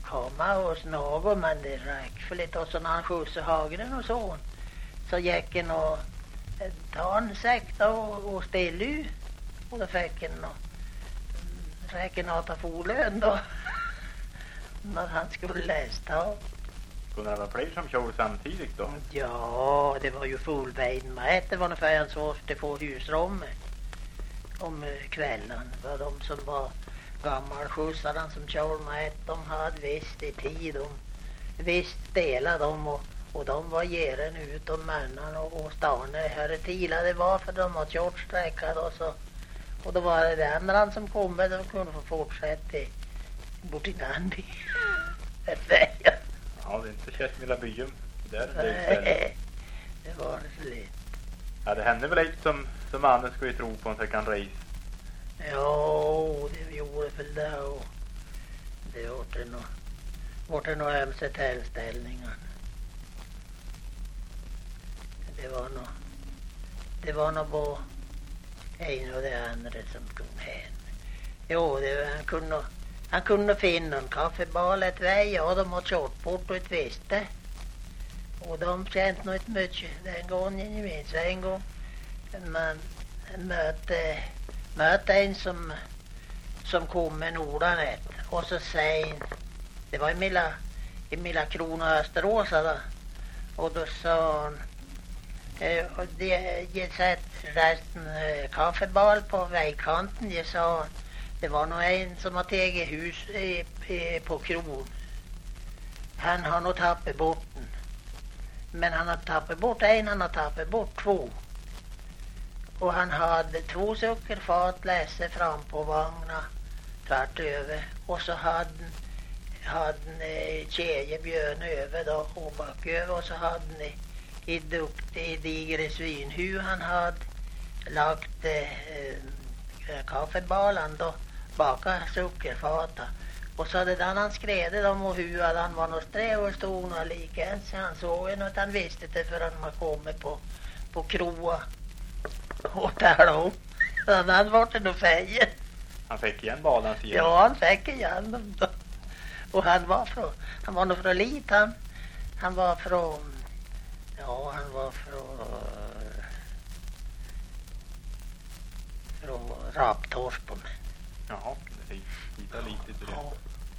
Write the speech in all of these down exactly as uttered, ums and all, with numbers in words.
komma hos någon, men det räcker för lite. Och så när han skjutsade Hagren och så, så gick han och ta en säck då och, och ställa. Och då fick han och räcker något av folön då. När han skulle läsa. Kunde det vara fler som kör samtidigt då? Ja, det var ju fullvägen med. Det var ungefär en svårt att få husrummet om kvällen. Det var de som var gammalskjutsarna som körde med. De hade visst i tid. De visst delade dem och, och de var geren ut om männen och, och stanade här tila. Det var för de var kört sträckade och så. Och då var det den andra som kom med och kunde få fortsätta bort i Nandi. Ja, det är inte Kästmilla byen där. Nej, det var det för lite. Ja, det hände väl lite som, som mannen skulle tro på en second race. Ja, det gjorde väl det och det var det nog var det nog ömse tillställningar. Det var nog det var nog bara en och det andra som kom hem. Jo, det, han kunde han kunde finna en kaffebal ett väg och de har kört bort och ett visste. Och de kände nog inte mycket den gången, jag minns en gång. Man mötte, mötte en som, som kom med Nordanet och så säger, det var i Milla, i Milla Krona Österåsa då. Och då sa han, eh, och det jag sett resten eh, kaffebal på vägkanten, jag sa det var nog en som har tagit hus i, i, på kron. Han har nog tappat bort den. Men han har tappat bort en, han har tappat bort två. Och han hade två sockerfat läser fram på vagnar tvärt över. Och så hade han eh, kedjebjörn över då och bak över. Och så hade han i, i duktig digre svinhu han hade lagt eh, kaffebalan då baka sockerfata. Och så hade han skrev dem och hur hade han var något sträv och stod och lika. Så han såg en och han visste det förrän man kommit på, på kroa. Och där då. Han hade varit en fejer. Han fick igen balan igen. Ja, han fick igen dem då. Och han var från, han var nog från Lit han. Han var från, ja han var från, från Raptorspen. Jaha, det hittade lite till det. Ja.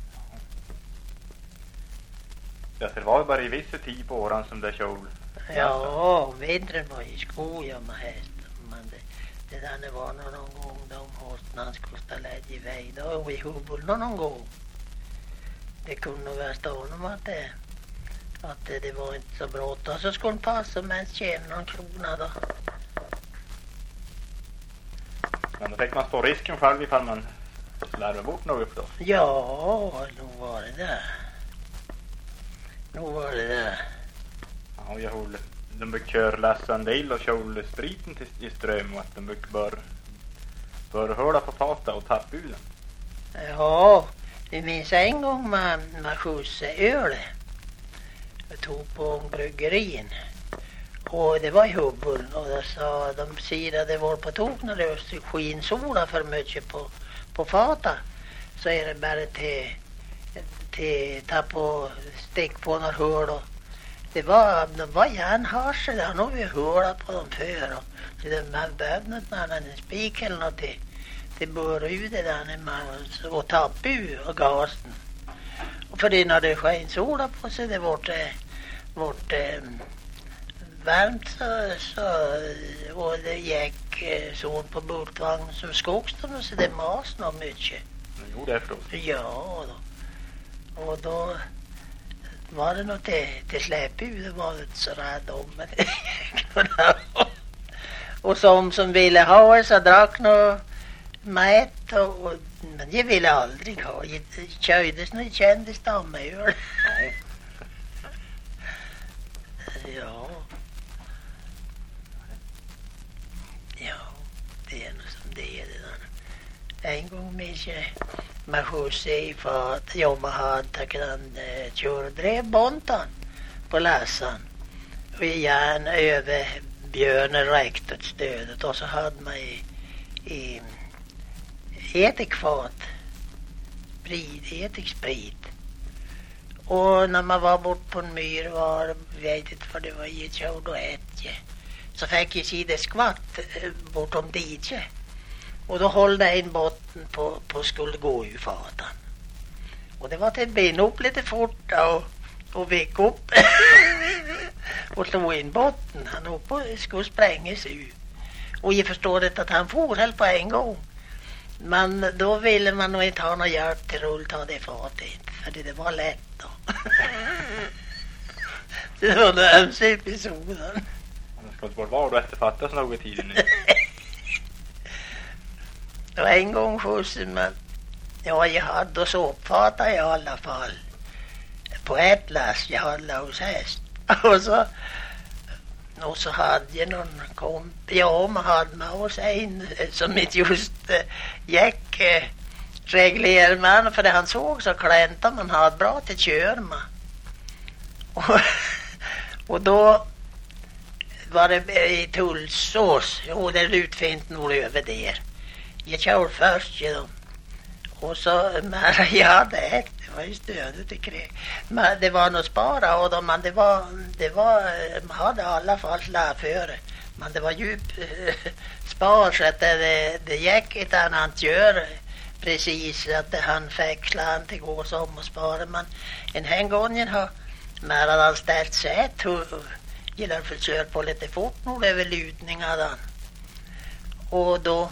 Ja, det var ju bara i vissa tid på åren som det kjol. Ja, vintern var i skogen med hästen. Men det, det där det var någon gång de hästarna skulle ställa i väg. Då var vi hubbel någon gång. Det kunde väl stå om att det, att det, det var inte så brått. Och så skulle det passa med en tjäna någon krona då. Men då fick man stå risken själv ifall man slarvar bort något då. Ja, nog var det där. Nog var det där. Ja, jag håller. De brukar köra lassa en del och köra spriten till, i ström och att de brukar bör, bör höra på fata och tappa ur den. Ja, vi minns en gång man, man skjutsade öl. Jag tog på bryggerin. Och det var i hubbel och då sa de sida det var på tok när det var skinsola för mycket på, på fata. Så är det bara till, till ta på stick på några hål och det var, det var järnharse där, nu har vi hålat på dem för och så det, man behövde något annat än spik eller något till, till börja ut det där när man, och tappa ur och gasen. Och för det när det sken sola på sig det vart, vart eh, varmt så, så, och det gick eh, sol på bultvagn som skogstorn så det mas nog mycket. Jo, det är förstås. Ja då. Och då var det något till, till släp ut, det var inte så rädd om. Men och som som ville ha så drack något mät och, och men jag ville aldrig ha. Jag köjdes när jag kände stamöl. Ja. Ja, det är nog som det är det där. En gång minns jag man skjutsade i för att jobba hade att han eh, körde drev bontan på lassan. Och gärna över björnen räckte ett stödet och så hade man i, i etikfat sprit, etiksprit Och när man var bort på en myr var, vet inte vad det var i ett och ett, så fick jag se det skvatt bortom dit. Och då höll det en botten på, på skulle gå i fatan. Och det var till ben upp lite fort och, och vek upp och slog in botten. Han upp och skulle sprängas ut. Och jag förstår det att han for helt på en gång. Men då ville man nog inte ha någon hjälp till att ta det fatet. För det var lätt då. Det var den ömse episoden. Det ska inte bara vara du efterfattas något tid nu. Det var en gång skjuts, men ja, jag hade och så uppfattade jag i alla fall på ett lass jag hade hos häst. Och så, och så hade jag någon komp, ja, man hade med oss en som inte just äh, gick äh, reglerman, för det han såg så klänta man hade bra till körma. Och, och då var det i Tullsås, och det utfint nog över där. Jag kör först genom. Och så, men jag hade ett, det var ju stödet i krig. Men det var nog spara och då, men det var, det var, man hade i alla fall slagit före. Men det var djup äh, spar så att det, det gick ett annat gör precis att han fick slant till gå som och spara. Men en hängången har, när han hade ställt sig ett, gillar för att köra på lite fort nog, det är väl lutningar då. Och då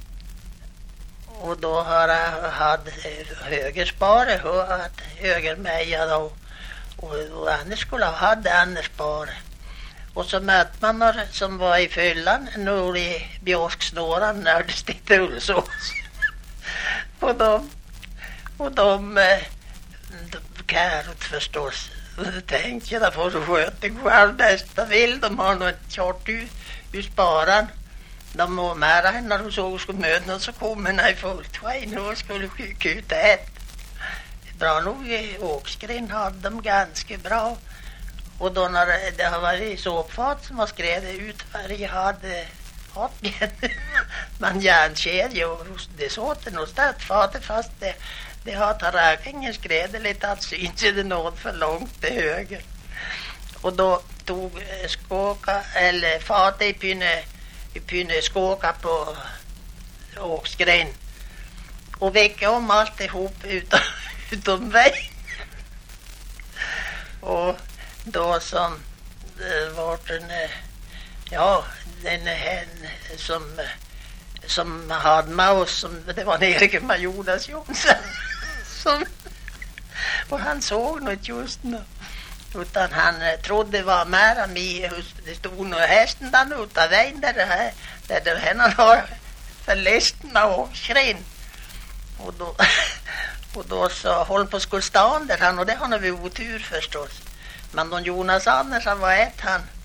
Och då har jag haft högerspare och att högermeja då. Och, och annars skulle jag ha haft annars spare. Och så mötte man några som var i fyllan, några i björksnåran när det stod Tullsås. och de, och de, de kärot förstås. Och då tänkte jag, då får du sköta själv nästa vill. De har nog inte kört ut ur sparan. De var med henne när de såg skulle möta så kom henne i fullt skein och skulle kuta ett. Bra nog i Åksgren hade de ganska bra. Och då när det har varit såpfat som har skrevet ut varje hade hatt. Man järnkedja och det såg det nog stött fatet fast det, det har tarräkingen skrevet lite att syns det något för långt till höger. Och då tog skåka eller fatet i pinne Vi kunde skåka på Åksgren och väcka om alltihop utom, utom väg. Och då som det var en, ja, den hen som, som hade med oss, som, det var en Erik med Jonas Jonsson. Som, och han såg något just nu. Utan han trodde det var mera med, det stod nog hästen där utav vägen där det här, där det henne har förlästen av Åksgren. Och då, och då så håll på skolstan där han, och det har nog vi otur förstås. Men don Jonas Anders han var ett han,